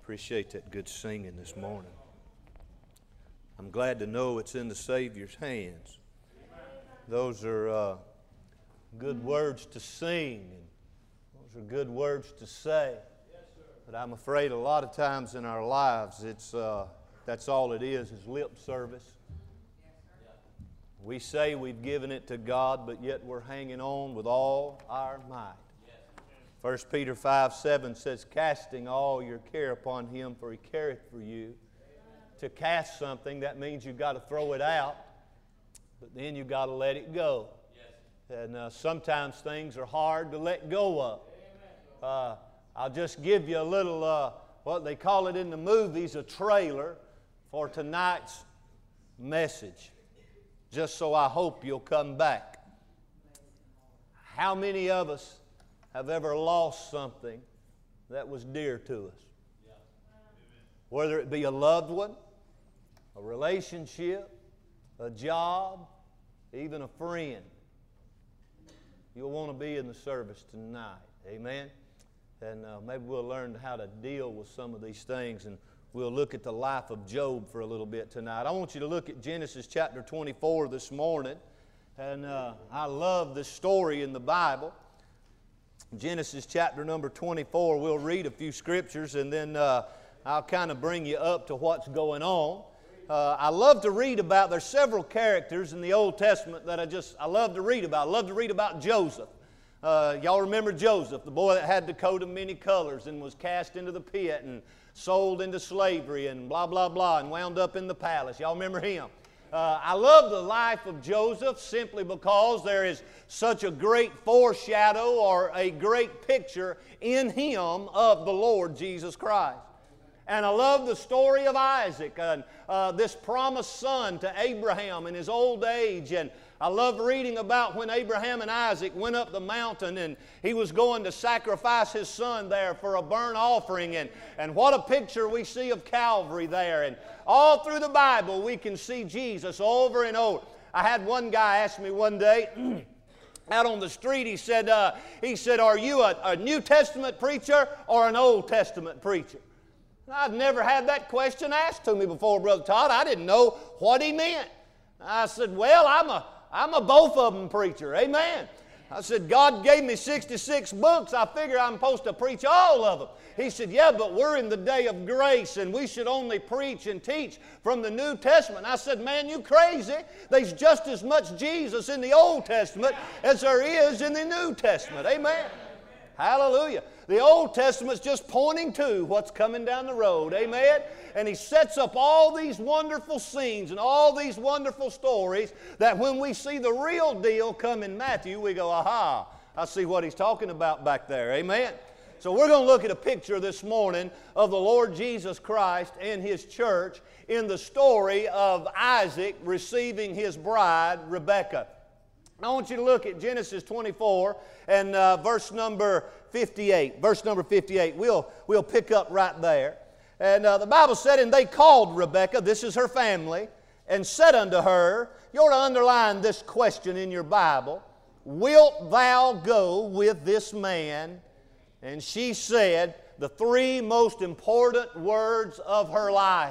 Appreciate that good singing this morning. I'm glad to know it's in the Savior's hands. Those are good words to sing, and those are good words to say. But I'm afraid a lot of times in our lives, that's all it is lip service. We say we've given it to God, but yet we're hanging on with all our might. 1 Peter 5:7 says, casting all your care upon Him, for He careth for you. To cast something, that means you've got to throw it out, but then you've got to let it go. And sometimes things are hard to let go of. I'll just give you a little, what they call it in the movies, a trailer for tonight's message. Just so I hope you'll come back. How many of us have ever lost something that was dear to us? Whether it be a loved one, a relationship, a job, even a friend. You'll want to be in the service tonight. Amen? And maybe we'll learn how to deal with some of these things, and we'll look at the life of Job for a little bit tonight. I want you to look at Genesis chapter 24 this morning. And I love this story in the Bible. Genesis chapter number 24, we'll read a few scriptures, and then I'll kind of bring you up to what's going on. I love to read about, there's several characters in the Old Testament that I love to read about. I love to read about Joseph. Y'all remember Joseph, the boy that had the coat of many colors and was cast into the pit and sold into slavery and blah, blah, blah, and wound up in the palace. Y'all remember him? I love the life of Joseph simply because there is such a great foreshadow or a great picture in him of the Lord Jesus Christ. And I love the story of Isaac, this promised son to Abraham in his old age. And I love reading about when Abraham and Isaac went up the mountain and he was going to sacrifice his son there for a burnt offering. And what a picture we see of Calvary there. And all through the Bible we can see Jesus over and over. I had one guy ask me one day out on the street, he said, are you a New Testament preacher or an Old Testament preacher? I'd never had that question asked to me before, Brother Todd. I didn't know what he meant. I said, well, I'm a both of them preacher. Amen. I said, God gave me 66 books. I figure I'm supposed to preach all of them. He said, yeah, but we're in the day of grace and we should only preach and teach from the New Testament. I said, man, you crazy. There's just as much Jesus in the Old Testament as there is in the New Testament. Amen. Hallelujah. The Old Testament's just pointing to what's coming down the road. Amen? And He sets up all these wonderful scenes and all these wonderful stories that when we see the real deal come in Matthew, we go, aha, I see what He's talking about back there. Amen? So we're going to look at a picture this morning of the Lord Jesus Christ and His church in the story of Isaac receiving his bride, Rebekah. I want you to look at Genesis 24 and verse number 58. Verse number 58. We'll pick up right there. And the Bible said, and they called Rebekah, this is her family, and said unto her, you ought to underline this question in your Bible, wilt thou go with this man? And she said the three most important words of her life.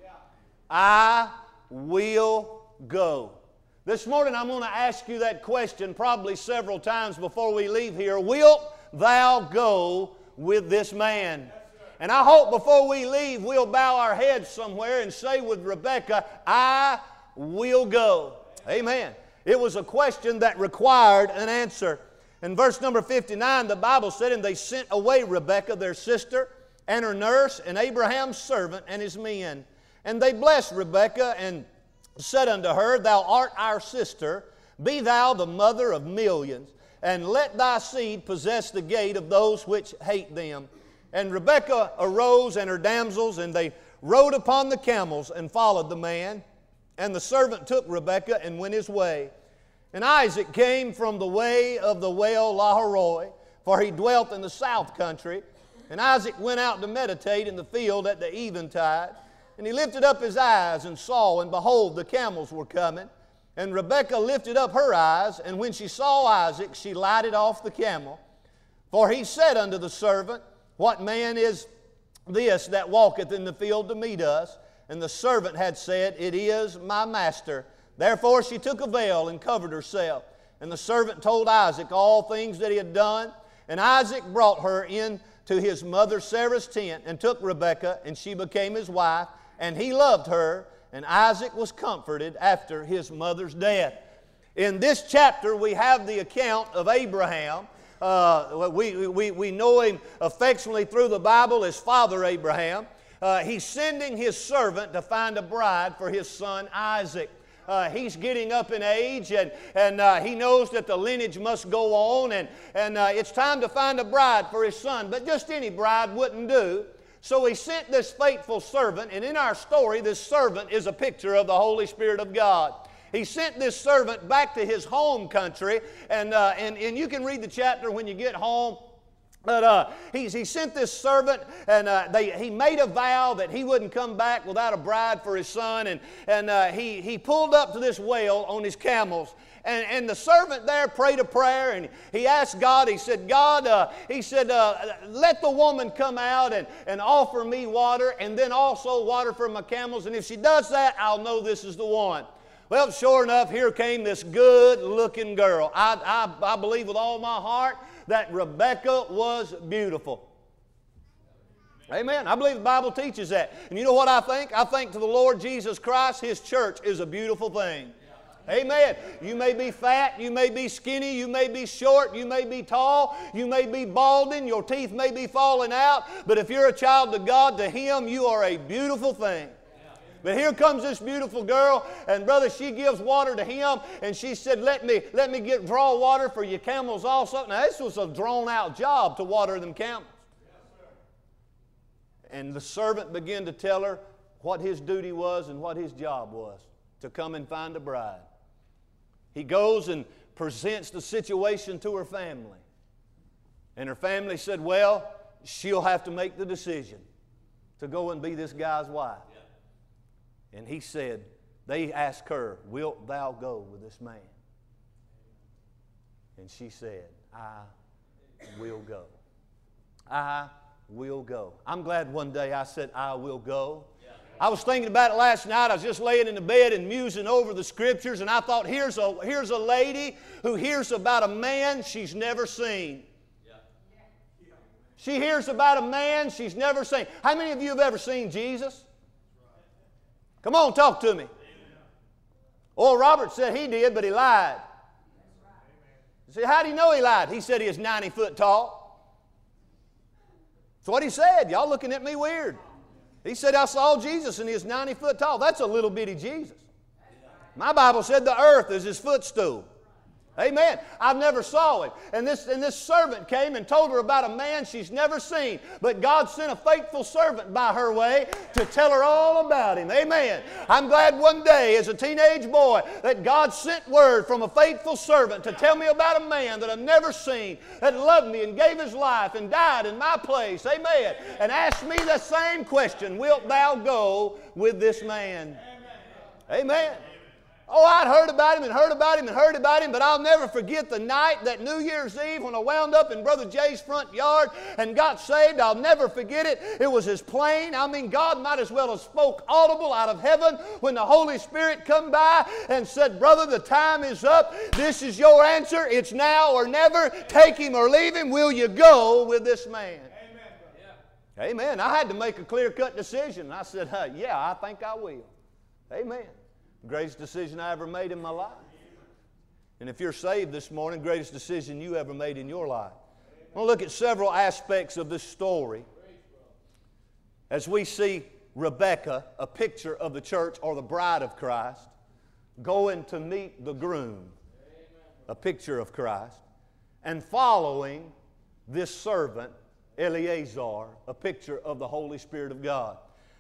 I will go. This morning I'm going to ask you that question probably several times before we leave here. Wilt thou go with this man? And I hope before we leave we'll bow our heads somewhere and say with Rebekah, I will go. Amen. It was a question that required an answer. In verse number 59 the Bible said, and they sent away Rebekah their sister and her nurse and Abraham's servant and his men. And they blessed Rebekah and said unto her, thou art our sister, be thou the mother of millions, and let thy seed possess the gate of those which hate them. And Rebekah arose and her damsels, and they rode upon the camels and followed the man. And the servant took Rebekah and went his way. And Isaac came from the way of the well Lahairoi, for he dwelt in the south country. And Isaac went out to meditate in the field at the eventide. And he lifted up his eyes and saw, and behold, the camels were coming. And Rebekah lifted up her eyes, and when she saw Isaac, she lighted off the camel. For he said unto the servant, what man is this that walketh in the field to meet us? And the servant had said, It is my master. Therefore she took a veil and covered herself. And the servant told Isaac all things that he had done. And Isaac brought her in to his mother Sarah's tent, and took Rebekah, and she became his wife. And he loved her, and Isaac was comforted after his mother's death. In this chapter we have the account of Abraham. We know him affectionately through the Bible as Father Abraham. He's sending his servant to find a bride for his son Isaac. He's getting up in age, and he knows that the lineage must go on, and it's time to find a bride for his son. But just any bride wouldn't do. So he sent this faithful servant, and in our story, this servant is a picture of the Holy Spirit of God. He sent this servant back to his home country, and you can read the chapter when you get home. But he sent this servant, and he made a vow that he wouldn't come back without a bride for his son. And he pulled up to this well on his camels. And the servant there prayed a prayer, and he asked God, he said, God, let the woman come out and offer me water, and then also water for my camels. And if she does that, I'll know this is the one. Well, sure enough, here came this good-looking girl. I believe with all my heart that Rebekah was beautiful. Amen. I believe the Bible teaches that. And you know what I think? I think to the Lord Jesus Christ, His church is a beautiful thing. Amen. You may be fat, you may be skinny, you may be short, you may be tall, you may be balding, your teeth may be falling out, but if you're a child of God, to Him you are a beautiful thing. But here comes this beautiful girl, and brother, she gives water to him, and she said, let me draw water for your camels also. Now this was a drawn out job to water them camels. And the servant began to tell her what his duty was and what his job was, to come and find a bride. He goes and presents the situation to her family. And her family said, well, she'll have to make the decision to go and be this guy's wife. And he said, they asked her, wilt thou go with this man? And she said, I will go. I will go. I'm glad one day I said, I will go. I was thinking about it last night. I was just laying in the bed and musing over the Scriptures, and I thought, here's a lady who hears about a man she's never seen. She hears about a man she's never seen. How many of you have ever seen Jesus? Come on, talk to me. Oral Roberts said he did, but he lied. You see, how do you know he lied? He said he is 90 foot tall. That's what he said. Y'all looking at me weird. He said, I saw Jesus and he is 90 foot tall. That's a little bitty Jesus. My Bible said the earth is his footstool. Amen. I've never saw it. And this servant came and told her about a man she's never seen. But God sent a faithful servant by her way to tell her all about him. Amen. I'm glad one day as a teenage boy that God sent word from a faithful servant to tell me about a man that I've never seen, that loved me and gave his life and died in my place. Amen. And asked me the same question, wilt thou go with this man? Amen. Oh, I'd heard about him and heard about him and heard about him, but I'll never forget the night, that New Year's Eve, when I wound up in Brother Jay's front yard and got saved. I'll never forget it. It was as plain. I mean, God might as well have spoke audible out of heaven when the Holy Spirit come by and said, brother, the time is up. This is your answer. It's now or never. Take him or leave him. Will you go with this man? Amen. Amen. I had to make a clear-cut decision. I said, yeah, I think I will. Amen. Greatest decision I ever made in my life. And if you're saved this morning, greatest decision you ever made in your life. I want to look at several aspects of this story as we see Rebekah, a picture of the church or the bride of Christ, going to meet the groom, a picture of Christ, and following this servant, Eleazar, a picture of the Holy Spirit of God.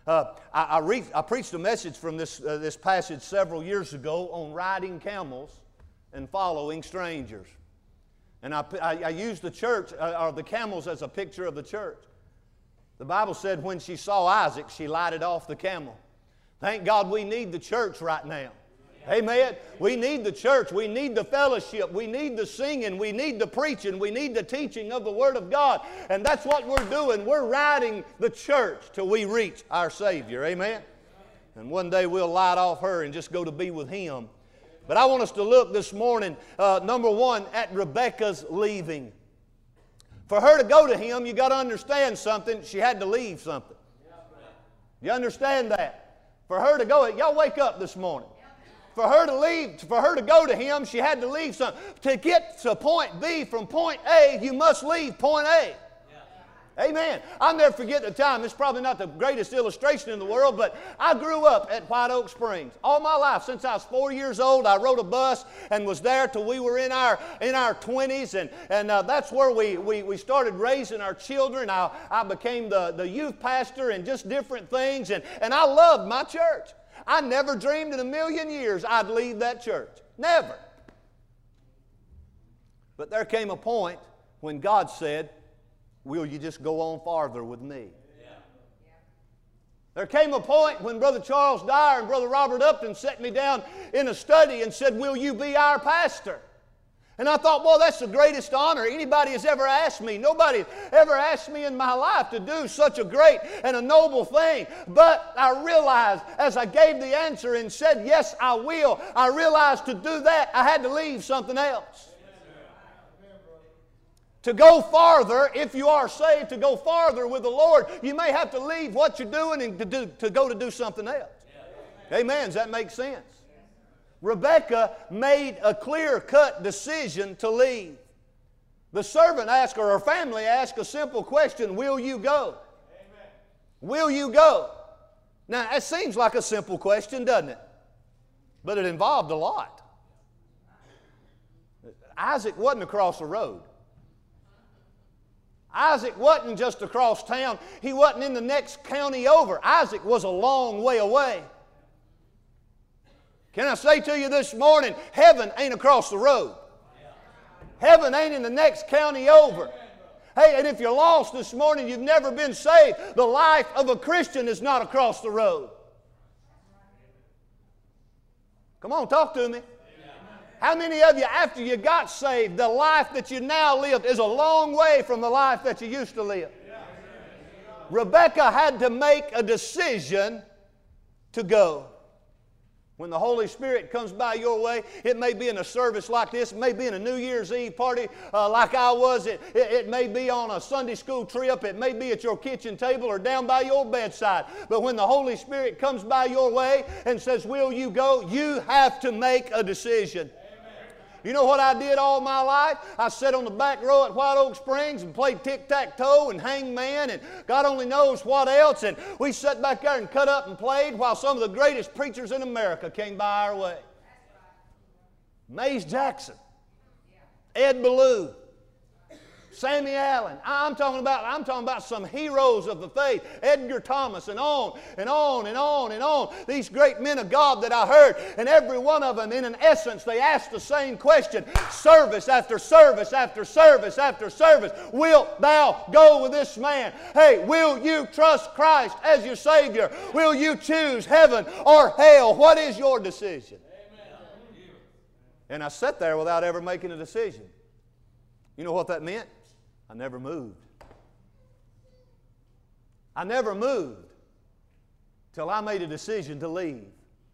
I preached a message from this passage several years ago on riding camels and following strangers. And I used the church, or the camels, as a picture of the church. The Bible said when she saw Isaac, she lighted off the camel. Thank God we need the church right now. Amen. We need the church. We need the fellowship. We need the singing. We need the preaching. We need the teaching of the Word of God. And that's what we're doing. We're riding the church till we reach our Savior. Amen. And one day we'll light off her and just go to be with Him. But I want us to look this morning, number one, at Rebekah's leaving. For her to go to him, you got to understand something. She had to leave something. You understand that? For her to go, y'all wake up this morning. For her to leave, for her to go to him, she had to leave something. To get to point B from point A, you must leave point A. Amen. I'll never forget the time. This is probably not the greatest illustration in the world, but I grew up at White Oak Springs. All my life, since I was 4 years old, I rode a bus and was there till we were in our 20s, and that's where we started raising our children. I became the youth pastor and just different things, and I loved my church. I never dreamed in a million years I'd leave that church. Never. But there came a point when God said, will you just go on farther with me? Yeah. There came a point when Brother Charles Dyer and Brother Robert Upton set me down in a study and said, will you be our pastor? And I thought, well, that's the greatest honor anybody has ever asked me. Nobody ever asked me in my life to do such a great and a noble thing. But I realized as I gave the answer and said, yes, I will, I realized to do that I had to leave something else. To go farther, if you are saved, to go farther with the Lord, you may have to leave what you're doing and to go to do something else. Amen. Does that make sense? Rebekah made a clear-cut decision to leave. The servant asked, or her family asked a simple question, will you go? Amen. Will you go? Now, it seems like a simple question, doesn't it? But it involved a lot. Isaac wasn't across the road. Isaac wasn't just across town. He wasn't in the next county over. Isaac was a long way away. Can I say to you this morning, heaven ain't across the road. Heaven ain't in the next county over. Hey, and if you're lost this morning, you've never been saved, the life of a Christian is not across the road. Come on, talk to me. How many of you, after you got saved, the life that you now live is a long way from the life that you used to live? Rebekah had to make a decision to go. When the Holy Spirit comes by your way, it may be in a service like this, it may be in a New Year's Eve party like I was, it may be on a Sunday school trip, it may be at your kitchen table or down by your bedside. But when the Holy Spirit comes by your way and says, will you go? You have to make a decision. You know what I did all my life? I sat on the back row at White Oak Springs and played tic-tac-toe and hangman and God only knows what else. And we sat back there and cut up and played while some of the greatest preachers in America came by our way. Mays Jackson, Ed Ballou, Sammy Allen. I'm talking about some heroes of the faith. Edgar Thomas and on and on and on and on. These great men of God that I heard. And every one of them, in an essence, they asked the same question. Service after service after service after service. Wilt thou go with this man? Hey, will you trust Christ as your Savior? Will you choose heaven or hell? What is your decision? Amen. And I sat there without ever making a decision. You know what that meant? I never moved. I never moved till I made a decision to leave.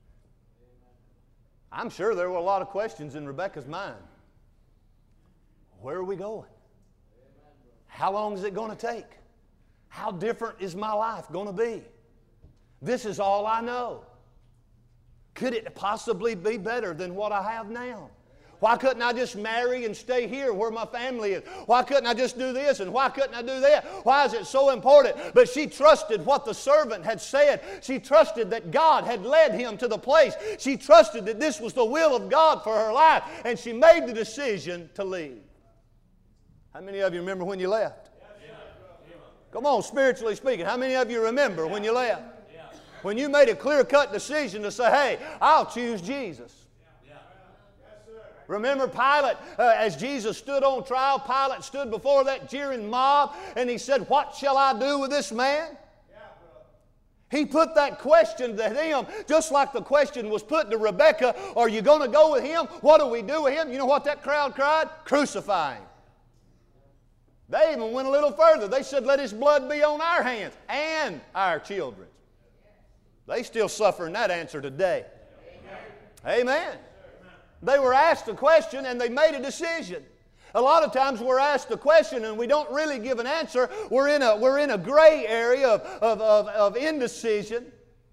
I'm sure there were a lot of questions in Rebekah's mind. Where are we going? How long is it going to take? How different is my life going to be? This is all I know. Could it possibly be better than what I have now? Why couldn't I just marry and stay here where my family is? Why couldn't I just do this and why couldn't I do that? Why is it so important? But she trusted what the servant had said. She trusted that God had led him to the place. She trusted that this was the will of God for her life. And she made the decision to leave. How many of you remember when you left? Come on, spiritually speaking, how many of you remember when you left? When you made a clear-cut decision to say, hey, I'll choose Jesus. Remember Pilate, as Jesus stood on trial, Pilate stood before that jeering mob and he said, what shall I do with this man? He put that question to them just like the question was put to Rebekah, are you going to go with him? What do we do with him? You know what that crowd cried? Crucify him. They even went a little further. They said, let his blood be on our hands and our children's. They still suffering that answer today. Amen. Amen. They were asked a question and they made a decision. A lot of times we're asked a question and we don't really give an answer. We're in a gray area of indecision.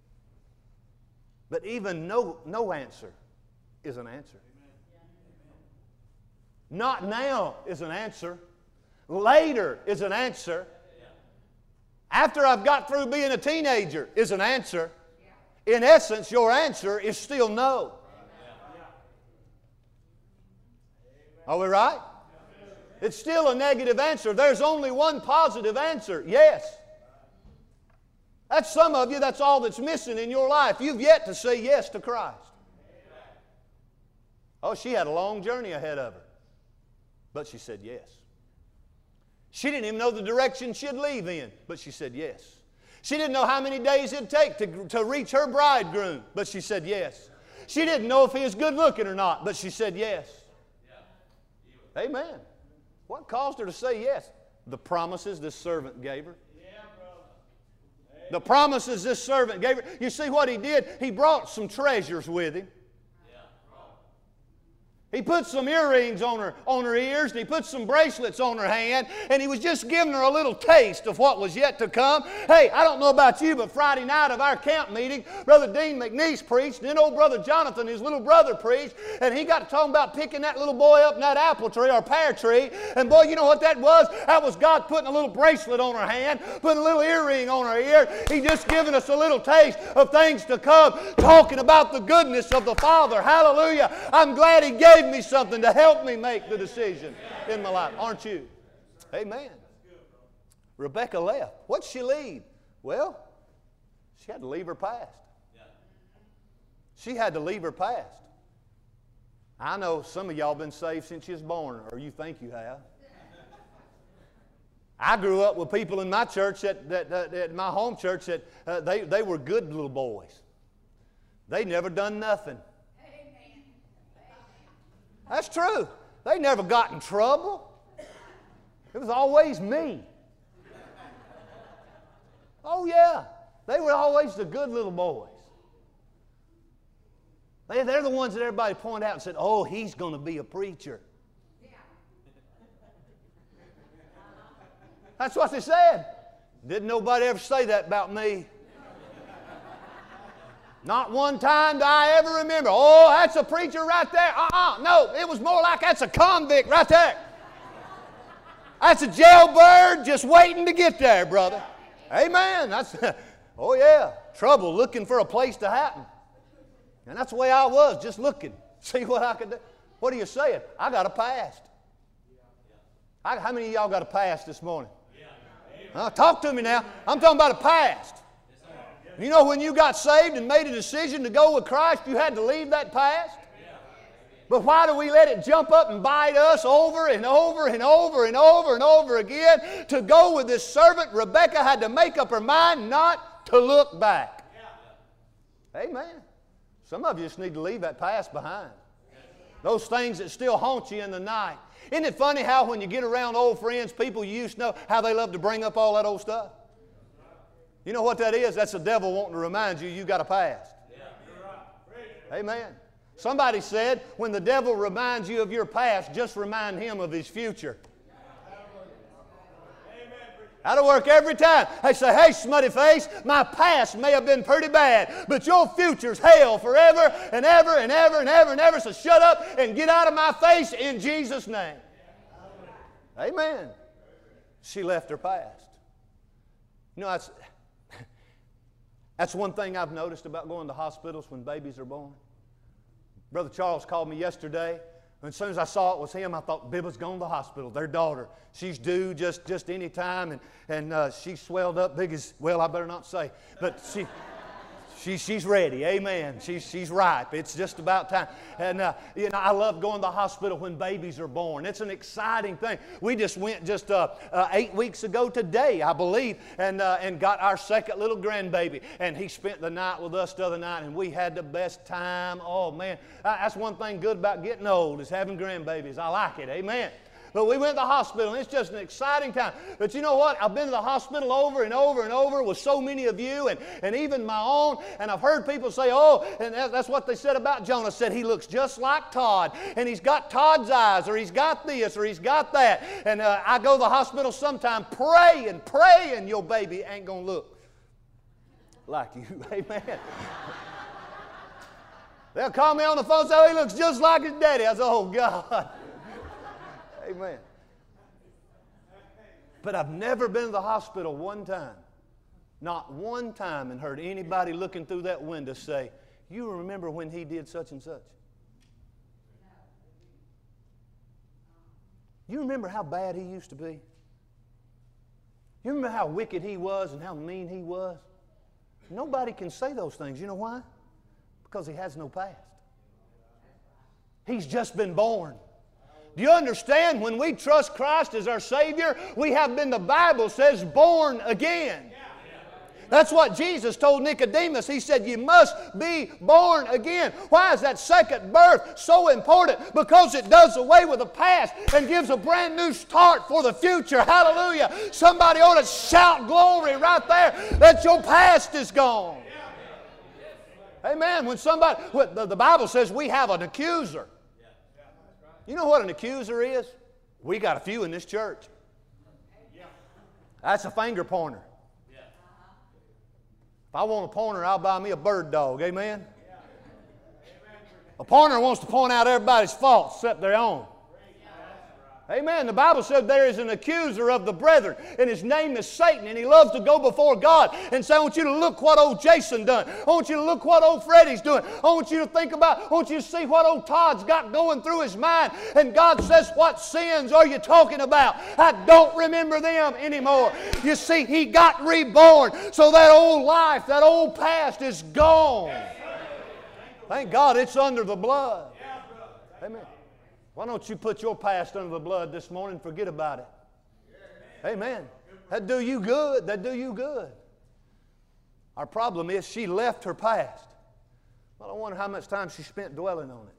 But even no answer is an answer. Not now is an answer. Later is an answer. After I've got through being a teenager is an answer. In essence, your answer is still no. Are we right? It's still a negative answer. There's only one positive answer. Yes. That's some of you, that's all that's missing in your life. You've yet to say yes to Christ. Oh, she had a long journey ahead of her. But she said yes. She didn't even know the direction she'd leave in, but she said yes. She didn't know how many days it'd take to reach her bridegroom, but she said yes. She didn't know if he was good looking or not, but she said yes. Amen. What caused her to say yes? The promises this servant gave her. The promises this servant gave her. You see what he did? He brought some treasures with him. He put some earrings on her ears, and he put some bracelets on her hand, and he was just giving her a little taste of what was yet to come. Hey, I don't know about you, but Friday night of our camp meeting, Brother Dean McNeese preached, and then old Brother Jonathan, his little brother, preached, and he got to talking about picking that little boy up in that apple tree or pear tree, and boy, you know what that was? That was God putting a little bracelet on her hand, putting a little earring on her ear. He just giving us a little taste of things to come, talking about the goodness of the Father. Hallelujah. I'm glad He gave me something to help me make the decision in my life. Aren't you? Amen. Rebekah left. What'd she leave? Well, she had to leave her past. She had to leave her past. I know some of y'all been saved since you was born, or you think you have. I grew up with people in my church, at my home church, that they were good little boys. They never done nothing. That's true. They never got in trouble. It was always me. Oh, yeah. They were always the good little boys. They're the ones that everybody pointed out and said, oh, he's going to be a preacher. That's what they said. Didn't nobody ever say that about me. Not one time do I ever remember, oh, that's a preacher right there. No, it was more like that's a convict right there. That's a jailbird just waiting to get there, brother. Amen. Oh, yeah. Trouble looking for a place to happen. And that's the way I was, just looking. See what I could do. What are you saying? I got a past. How many of y'all got a past this morning? Talk to me now. I'm talking about a past. You know, when you got saved and made a decision to go with Christ, you had to leave that past? But why do we let it jump up and bite us over and over and over and over and over again? To go with this servant, Rebekah had to make up her mind not to look back. Amen. Some of you just need to leave that past behind. Those things that still haunt you in the night. Isn't it funny how when you get around old friends, people you used to know, how they love to bring up all that old stuff? You know what that is? That's the devil wanting to remind you got a past. Amen. Somebody said, when the devil reminds you of your past, just remind him of his future. That'll work every time. They say, hey, smutty face, my past may have been pretty bad, but your future's hell forever and ever and ever and ever and ever. So shut up and get out of my face in Jesus' name. Amen. She left her past. You know, that's one thing I've noticed about going to hospitals when babies are born. Brother Charles called me yesterday, and as soon as I saw it was him, I thought, Bibba's gone to the hospital. Their daughter, she's due just any time, and she swelled up big as, well, I better not say, but She's ready. Amen. She's ripe. It's just about time. And, I love going to the hospital when babies are born. It's an exciting thing. We just went 8 weeks ago today, I believe, and got our second little grandbaby. And he spent the night with us the other night, and we had the best time. Oh, man. That's one thing good about getting old is having grandbabies. I like it. Amen. But we went to the hospital, and it's just an exciting time. But you know what? I've been to the hospital over and over and over with so many of you, and even my own, and I've heard people say, oh, and that's what they said about Jonah, said he looks just like Todd, and he's got Todd's eyes, or he's got this, or he's got that. And I go to the hospital sometime, pray, and your baby ain't going to look like you. Amen. They'll call me on the phone and say, oh, he looks just like his daddy. I said, oh, God. Amen. But I've never been to the hospital one time, not one time, and heard anybody looking through that window say, you remember when he did such and such? You remember how bad he used to be? You remember how wicked he was and how mean he was? Nobody can say those things. You know why? Because he has no past. He's just been born. Do you understand? When we trust Christ as our Savior, we have been, the Bible says, born again. That's what Jesus told Nicodemus. He said, you must be born again. Why is that second birth so important? Because it does away with the past and gives a brand new start for the future. Hallelujah. Somebody ought to shout glory right there that your past is gone. Amen. When the Bible says we have an accuser. You know what an accuser is? We got a few in this church. That's a finger pointer. If I want a pointer, I'll buy me a bird dog. Amen? A pointer wants to point out everybody's faults except their own. Amen. The Bible said there is an accuser of the brethren, and his name is Satan, and he loves to go before God and say, I want you to look what old Jason done. I want you to look what old Freddie's doing. I want you to think about, I want you to see what old Todd's got going through his mind. And God says, what sins are you talking about? I don't remember them anymore. You see, he got reborn, so that old life, that old past is gone. Thank God it's under the blood. Amen. Why don't you put your past under the blood this morning and forget about it? Amen. That'd do you good. That'd do you good. Our problem is she left her past. Well, I wonder how much time she spent dwelling on it.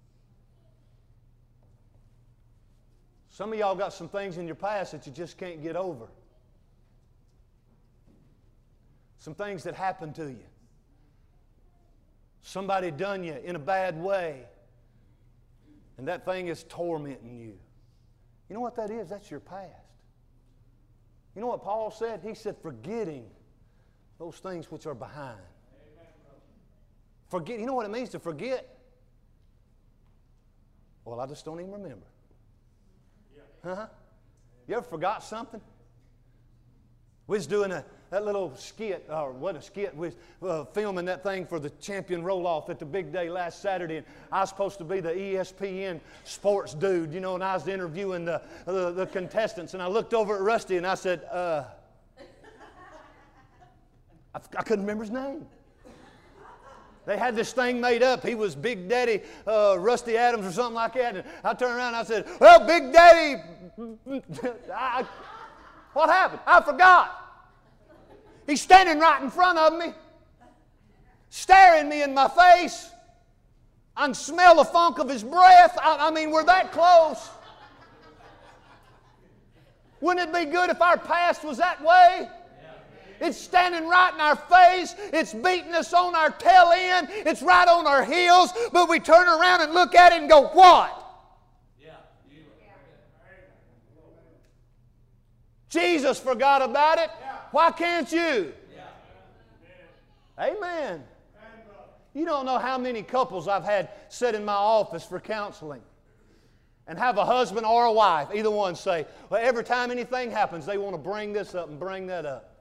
Some of y'all got some things in your past that you just can't get over. Some things that happened to you. Somebody done you in a bad way. And that thing is tormenting you. You know what that is? That's your past. You know what Paul said? He said, forgetting those things which are behind. Forget. You know what it means to forget? Well, I just don't even remember. Huh? You ever forgot something? We was doing that little skit, or what a skit, we was filming that thing for the champion roll-off at the big day last Saturday, and I was supposed to be the ESPN sports dude, you know, and I was interviewing the contestants, and I looked over at Rusty, and I said, I couldn't remember his name. They had this thing made up. He was Big Daddy Rusty Adams or something like that, and I turned around and I said, well, Big Daddy, what happened? I forgot. He's standing right in front of me, staring me in my face. I can smell the funk of his breath. I mean, we're that close. Wouldn't it be good if our past was that way? It's standing right in our face. It's beating us on our tail end. It's right on our heels. But we turn around and look at it and go, what? Jesus forgot about it. Why can't you? Amen. You don't know how many couples I've had sit in my office for counseling and have a husband or a wife, either one, say, well, every time anything happens, they want to bring this up and bring that up.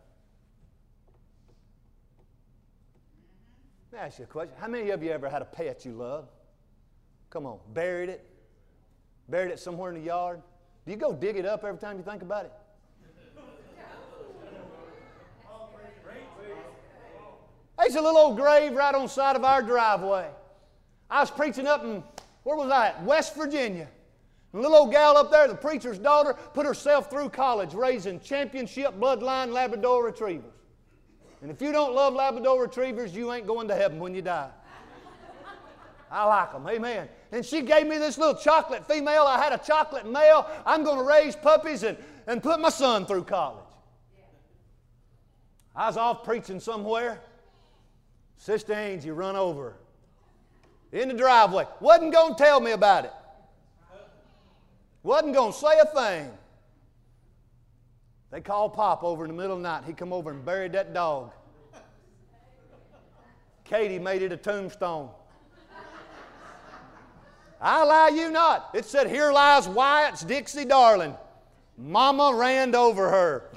Let me ask you a question. How many of you ever had a pet you loved? Come on, buried it? Buried it somewhere in the yard? Do you go dig it up every time you think about it? There's a little old grave right on the side of our driveway. I was preaching up in, where was I at? West Virginia. And a little old gal up there, the preacher's daughter, put herself through college raising championship bloodline Labrador retrievers. And if you don't love Labrador retrievers, you ain't going to heaven when you die. I like them, amen. And she gave me this little chocolate female. I had a chocolate male. I'm going to raise puppies and put my son through college. I was off preaching somewhere. Sister Angie run over in the driveway. Wasn't going to tell me about it. Wasn't going to say a thing. They called Pop over in the middle of the night. He come over and buried that dog. Katie made it a tombstone. I lie you not. It said, "Here lies Wyatt's Dixie darling. Mama ran over her."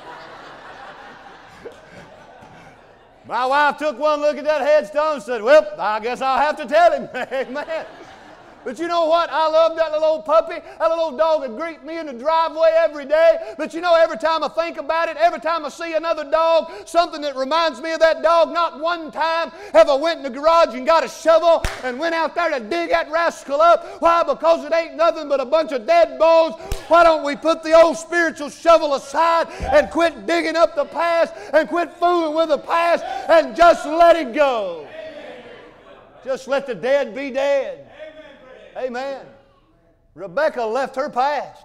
My wife took one look at that headstone and said, "Well, I guess I'll have to tell him." Amen. But you know what? I love that little old puppy. That little old dog would greet me in the driveway every day. But you know, every time I think about it, every time I see another dog, something that reminds me of that dog, not one time have I went in the garage and got a shovel and went out there to dig that rascal up. Why? Because it ain't nothing but a bunch of dead bones. Why don't we put the old spiritual shovel aside and quit digging up the past and quit fooling with the past and just let it go? Just let the dead be dead. Amen. Rebecca left her past.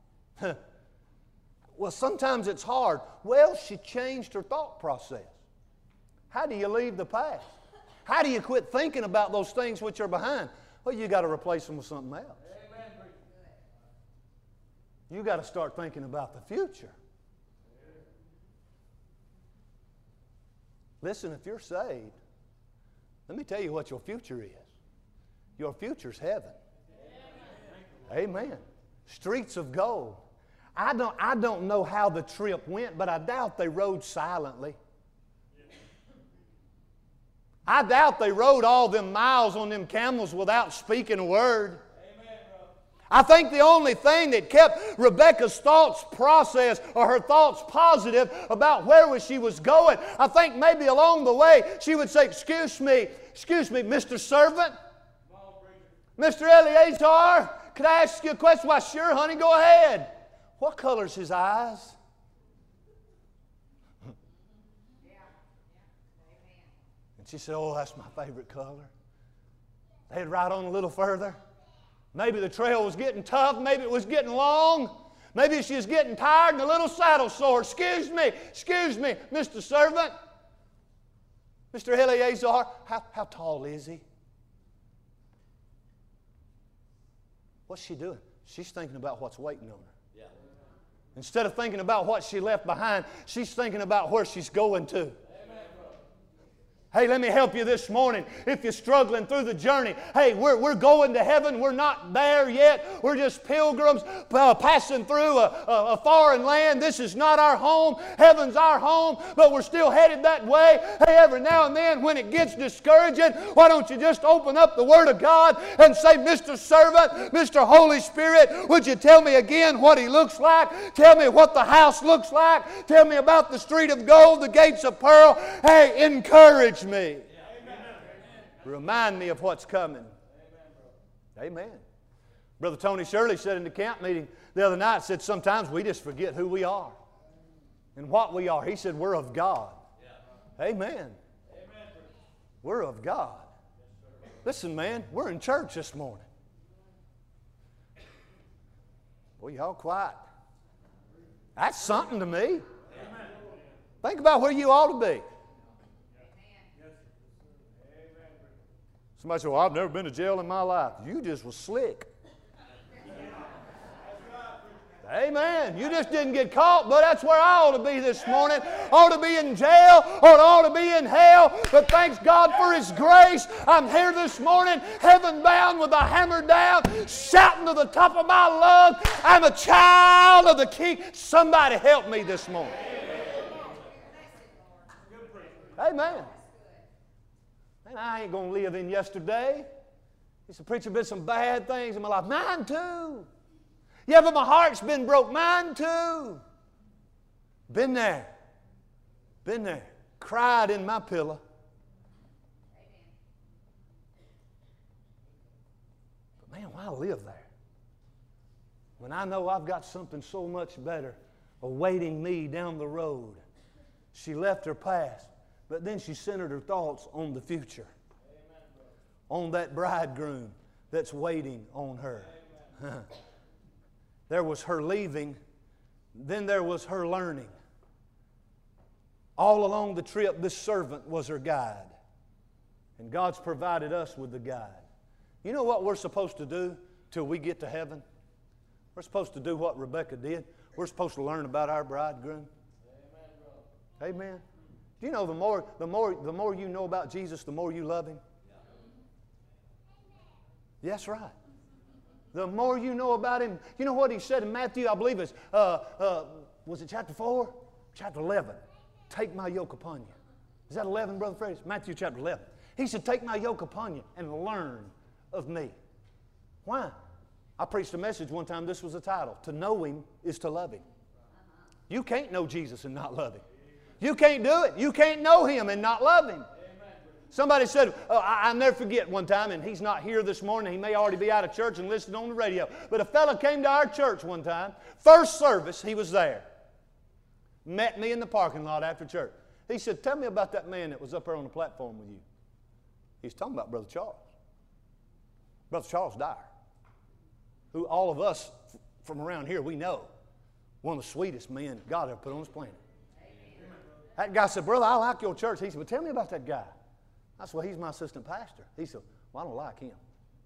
Well, sometimes it's hard. Well, she changed her thought process. How do you leave the past? How do you quit thinking about those things which are behind? Well, you got to replace them with something else. You got to start thinking about the future. Listen, if you're saved, let me tell you what your future is. Your future's heaven. Amen. Streets of gold. I don't know how the trip went, but I doubt they rode silently. I doubt they rode all them miles on them camels without speaking a word. I think the only thing that kept Rebecca's thoughts processed or her thoughts positive about where she was going, I think maybe along the way she would say, excuse me, Mr. Servant, Mr. Eleazar, could I ask you a question?" "Why, sure, honey, go ahead." "What color's his eyes?" And she said, "Oh, that's my favorite color." They'd ride on a little further. Maybe the trail was getting tough. Maybe it was getting long. Maybe she was getting tired and a little saddle sore. Excuse me, Mr. Servant. Mr. Eleazar, how tall is he?" What's she doing? She's thinking about what's waiting on her. Yeah. Instead of thinking about what she left behind, she's thinking about where she's going to. Hey, let me help you this morning. If you're struggling through the journey, hey, we're going to heaven. We're not there yet. We're just pilgrims passing through a foreign land. This is not our home. Heaven's our home, but we're still headed that way. Hey, every now and then when it gets discouraging, why don't you just open up the Word of God and say, "Mr. Servant, Mr. Holy Spirit, would you tell me again what He looks like? Tell me what the house looks like. Tell me about the street of gold, the gates of pearl. Hey, encourage me. Remind me of what's coming." Amen. Brother Tony Shirley said in the camp meeting the other night, said sometimes we just forget who we are and what we are. He said we're of God. Amen. We're of God. Listen, man, we're in church this morning. Boy, y'all quiet. That's something to me. Think about where you ought to be. Somebody said, "Well, I've never been to jail in my life." You just was slick. Amen. You just didn't get caught, but that's where I ought to be this morning. I ought to be in jail, or I ought to be in hell. But thanks God for His grace. I'm here this morning, heaven bound with a hammer down, shouting to the top of my lungs, I'm a child of the King. Somebody help me this morning. Amen. And I ain't going to live in yesterday. He said, "Preacher, been some bad things in my life." Mine too. Yeah, but my heart's been broke. Mine too. Been there. Cried in my pillow. man, why live there? When I know I've got something so much better awaiting me down the road. She left her past, but then she centered her thoughts on the future. On that bridegroom that's waiting on her. There was her leaving, then there was her learning. All along the trip, this servant was her guide. And God's provided us with the guide. You know what we're supposed to do till we get to heaven? We're supposed to do what Rebecca did. We're supposed to learn about our bridegroom. Amen, Amen. Do you know the more you know about Jesus, the more you love Him? Yes, right. The more you know about Him. You know what He said in Matthew, I believe it's, was it chapter 4? Chapter 11. Take my yoke upon you. Is that 11, Brother Fred? Matthew chapter 11. He said, take my yoke upon you and learn of me. Why? I preached a message one time, this was the title. To know Him is to love Him. You can't know Jesus and not love Him. You can't do it. You can't know Him and not love Him. Somebody said, I'll never forget one time, and he's not here this morning. He may already be out of church and listening on the radio. But a fellow came to our church one time. First service, he was there. Met me in the parking lot after church. He said, tell me about that man that was up there on the platform with you. He's talking about Brother Charles. Brother Charles Dyer, who all of us from around here, we know, one of the sweetest men God ever put on this planet. Amen. That guy said, brother, I like your church. He said, well, tell me about that guy. I said, well, he's my assistant pastor. He said, well, I don't like him.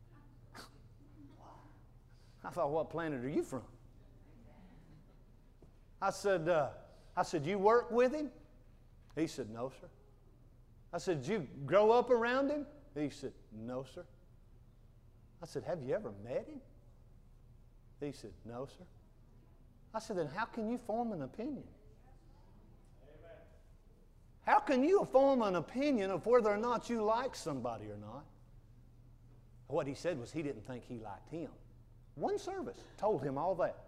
I thought, what planet are you from? I said, you work with him? He said, no, sir. I said, did you grow up around him? He said, no, sir. I said, have you ever met him? He said, no, sir. I said, then how can you form an opinion? How can you form an opinion of whether or not you like somebody or not? What he said was he didn't think he liked him. One service told him all that.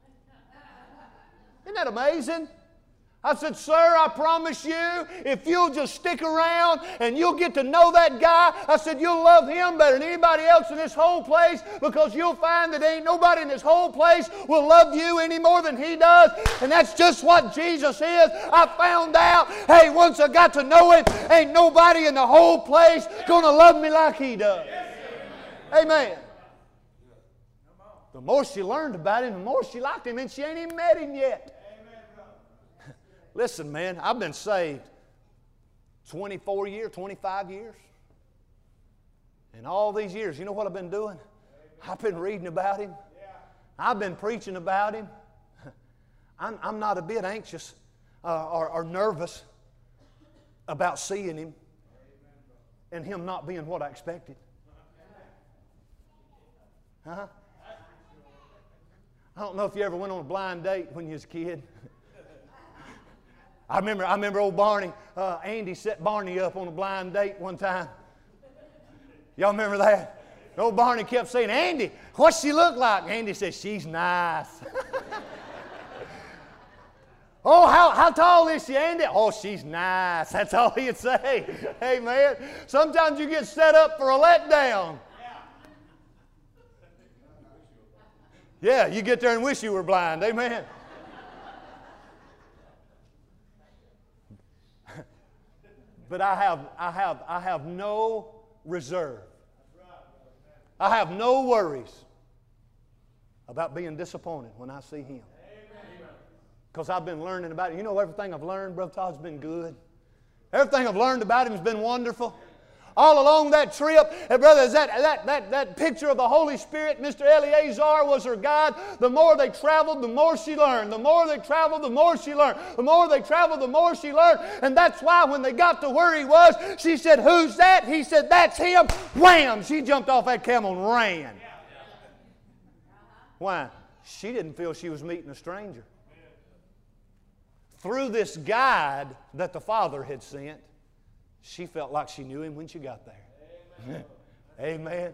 Isn't that amazing? I said, sir, I promise you, if you'll just stick around and you'll get to know that guy, I said, you'll love him better than anybody else in this whole place, because you'll find that ain't nobody in this whole place will love you any more than he does. And that's just what Jesus is. I found out, hey, once I got to know him, ain't nobody in the whole place going to love me like he does. Amen. The more she learned about him, the more she liked him, and she ain't even met him yet. Listen, man, I've been saved 24 years, 25 years. And all these years, you know what I've been doing? I've been reading about Him. I've been preaching about Him. I'm not a bit anxious or nervous about seeing Him and Him not being what I expected. Huh? I don't know if you ever went on a blind date when you was a kid. I remember old Barney, Andy set Barney up on a blind date one time. Y'all remember that? Old Barney kept saying, Andy, what's she look like? Andy said, she's nice. Oh, how tall is she, Andy? Oh, she's nice. That's all he'd say. Hey, man, sometimes you get set up for a letdown. Yeah, you get there and wish you were blind. Amen. But I have no reserve. I have no worries about being disappointed when I see Him. Because I've been learning about it. You know, everything I've learned, Brother Todd's been good. Everything I've learned about Him has been wonderful. All along that trip, and brother, that picture of the Holy Spirit, Mr. Eleazar was her guide. The more they traveled, the more she learned. The more they traveled, the more she learned. The more they traveled, the more she learned. And that's why when they got to where he was, she said, who's that? He said, that's him. Wham! She jumped off that camel and ran. Why? She didn't feel she was meeting a stranger. Through this guide that the Father had sent, she felt like she knew him when she got there. Amen. Amen.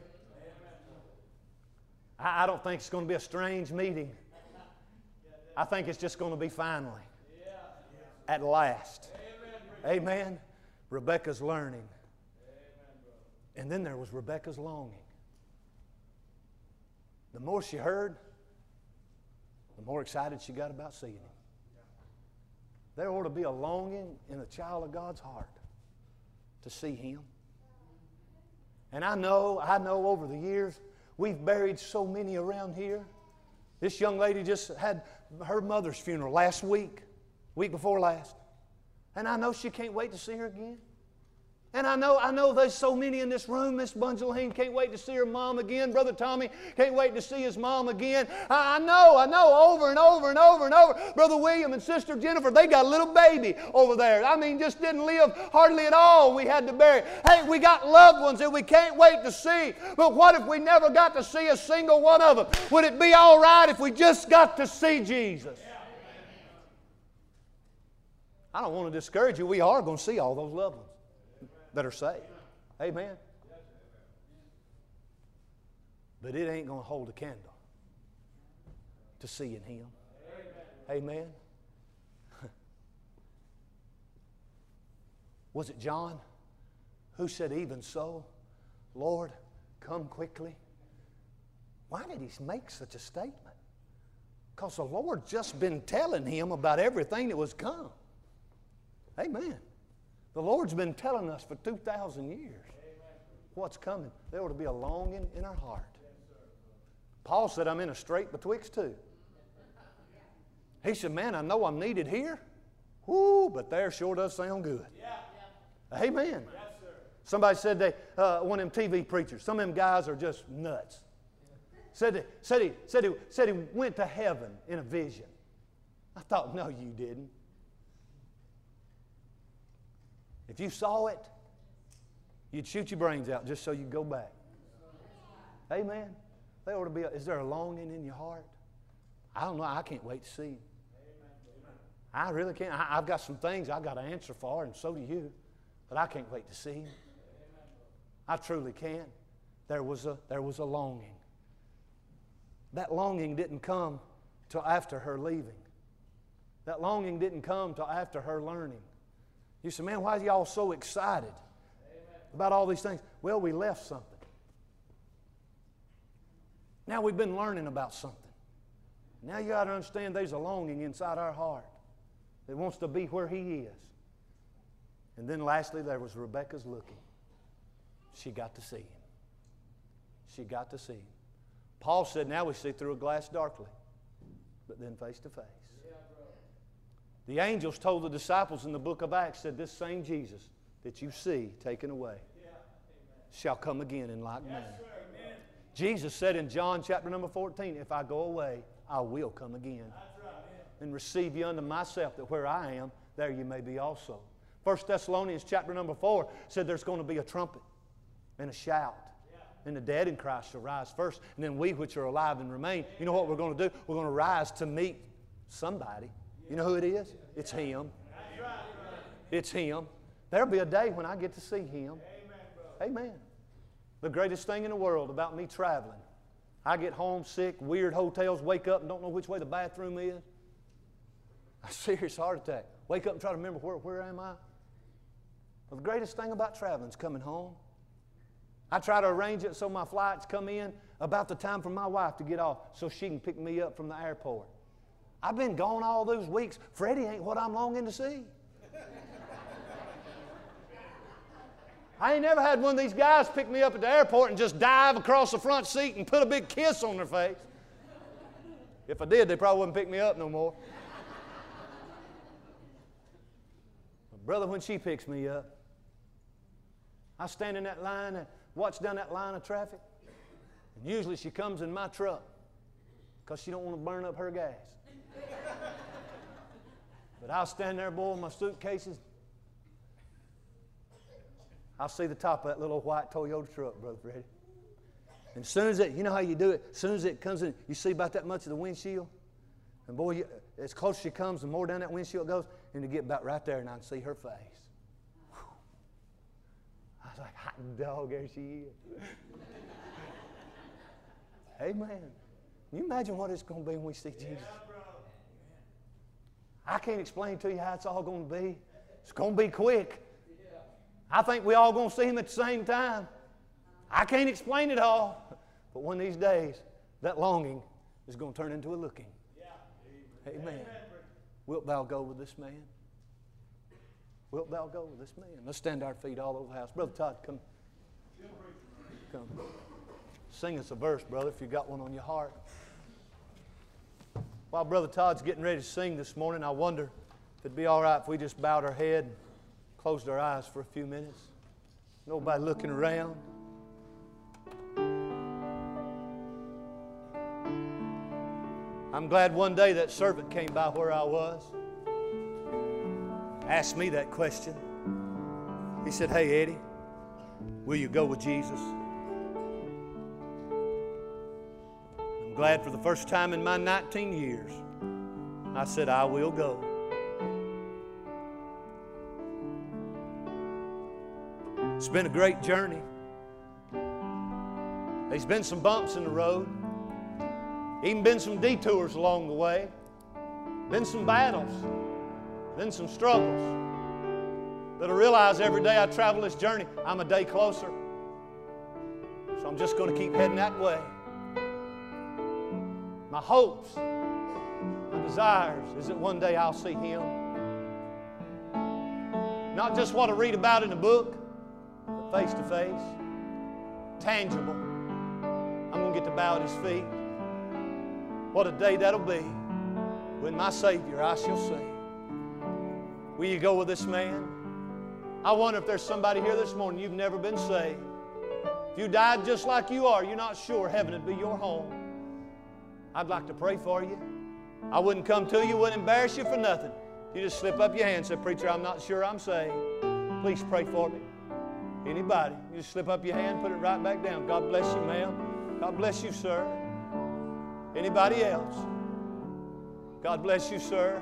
I don't think it's going to be a strange meeting. I think it's just going to be finally. At last. Amen. Rebecca's learning. And then there was Rebecca's longing. the more she heard, the more excited she got about seeing Him. There ought to be a longing in a child of God's heart to see Him. And I know over the years, we've buried so many around here. This young lady just had her mother's funeral last week before last. And I know she can't wait to see her again. And I know there's so many in this room. Miss Bungelheen can't wait to see her mom again. Brother Tommy can't wait to see his mom again. I know, over and over and over and over. Brother William and Sister Jennifer, they got a little baby over there. I mean, just didn't live hardly at all. We had to bury. Hey, we got loved ones that we can't wait to see. But what if we never got to see a single one of them? Would it be all right if we just got to see Jesus? I don't want to discourage you. We are going to see all those loved ones that are saved. Amen. But it ain't going to hold a candle to seeing Him. Amen. Was it John who said, even so, Lord, come quickly? Why did he make such a statement? Because the Lord just been telling him about everything that was come. Amen. The Lord's been telling us for 2,000 years what's coming. There ought to be a longing in our heart. Paul said, I'm in a strait betwixt two. He said, man, I know I'm needed here. Whoo, but there sure does sound good. Amen. Somebody said one of them TV preachers, some of them guys are just nuts. Said he went to heaven in a vision. I thought, no, you didn't. If you saw it, you'd shoot your brains out just so you'd go back. Amen. There ought to be. Is there a longing in your heart? I don't know. I can't wait to see Him. I really can't. I've got some things I've got to answer for, and so do you. But I can't wait to see Him. I truly can. There was a longing. That longing didn't come till after her leaving. That longing didn't come till after her learning. You say, man, why are y'all so excited about all these things? Well, we left something. Now we've been learning about something. Now you got to understand there's a longing inside our heart that wants to be where He is. And then lastly, there was Rebekah's looking. She got to see Him. She got to see Him. Paul said, now we see through a glass darkly, but then face to face. The angels told the disciples in the book of Acts, said, this same Jesus that you see taken away shall come again in like manner. Jesus said in John chapter number 14, if I go away, I will come again and receive you unto myself, that where I am, there you may be also. 1 Thessalonians chapter number 4 said there's going to be a trumpet and a shout. And the dead in Christ shall rise first. And then we which are alive and remain, you know what we're going to do? We're going to rise to meet somebody. You know who it is? It's Him. It's Him. There'll be a day when I get to see Him. Amen. The greatest thing in the world about me traveling, I get homesick, weird hotels, wake up and don't know which way the bathroom is. A serious heart attack. Wake up and try to remember where am I? Well, the greatest thing about traveling is coming home. I try to arrange it so my flights come in about the time for my wife to get off so she can pick me up from the airport. I've been gone all those weeks. Freddie ain't what I'm longing to see. I ain't never had one of these guys pick me up at the airport and just dive across the front seat and put a big kiss on their face. If I did, they probably wouldn't pick me up no more. But brother, when she picks me up, I stand in that line and watch down that line of traffic. And usually she comes in my truck because she don't want to burn up her gas. But I'll stand there, boy, with my suitcases. I'll see the top of that little white Toyota truck, Brother Freddie. And as soon as it, you know how you do it, as soon as it comes in, you see about that much of the windshield. And boy, as close as she comes, the more down that windshield goes, and to get about right there, and I can see her face. Whew. I was like, hot dog, there she is. Amen. Can you imagine what it's going to be when we see Jesus? I can't explain to you how it's all going to be. It's going to be quick. I think we all going to see Him at the same time. I can't explain it all. But one of these days, that longing is going to turn into a looking. Amen. Wilt thou go with this man? Wilt thou go with this man? Let's stand our feet all over the house. Brother Todd, come. Come. Sing us a verse, brother, if you got one on your heart. While Brother Todd's getting ready to sing this morning, I wonder if it'd be all right if we just bowed our head and closed our eyes for a few minutes. Nobody looking around. I'm glad one day that servant came by where I was, asked me that question. He said, "Hey, Eddie, will you go with Jesus?" I'm glad for the first time in my 19 years, I said, "I will go." It's been a great journey. There's been some bumps in the road. Even been some detours along the way. Been some battles. Been some struggles. But I realize every day I travel this journey, I'm a day closer. So I'm just going to keep heading that way. My hopes, my desires is that one day I'll see Him. Not just what I read about in a book, but face to face. Tangible. I'm going to get to bow at His feet. What a day that'll be when my Savior I shall see. Will you go with this man? I wonder if there's somebody here this morning, you've never been saved. If you died just like you are, you're not sure heaven would be your home. I'd like to pray for you. I wouldn't come to you, wouldn't embarrass you for nothing. You just slip up your hand and say, "Preacher, I'm not sure I'm saved. Please pray for me." Anybody? You just slip up your hand, put it right back down. God bless you, ma'am. God bless you, sir. Anybody else? God bless you, sir.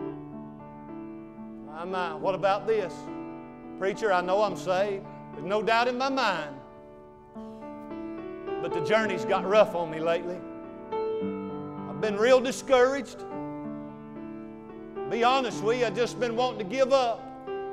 My. What about this? "Preacher, I know I'm saved. There's no doubt in my mind. But the journey's got rough on me lately. I've been real discouraged. Be honest with you, I've just been wanting to give up."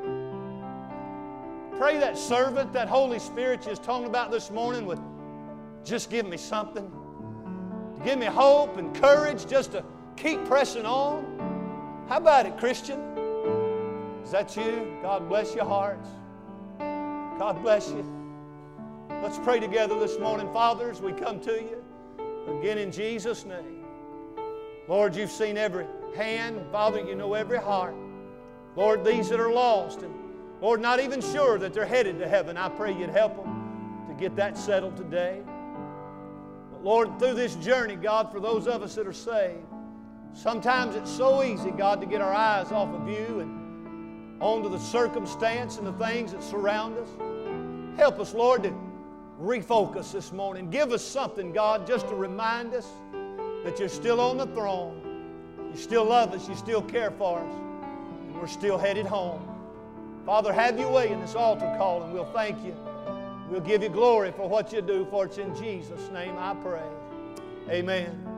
Pray that servant, that Holy Spirit you was talking about this morning would just give me something. To give me hope and courage just to keep pressing on. How about it, Christian? Is that you? God bless your hearts. God bless you. Let's pray together this morning. Father, as we come to you, again in Jesus' name. Lord, you've seen every hand. Father, you know every heart. Lord, these that are lost and, Lord, not even sure that they're headed to heaven, I pray you'd help them to get that settled today. But Lord, through this journey, God, for those of us that are saved, sometimes it's so easy, God, to get our eyes off of you and onto the circumstance and the things that surround us. Help us, Lord, to refocus this morning. Give us something, God, just to remind us that you're still on the throne. You still love us. You still care for us. And we're still headed home. Father, have your way in this altar call, and we'll thank you. We'll give you glory for what you do, for it's in Jesus' name I pray. Amen.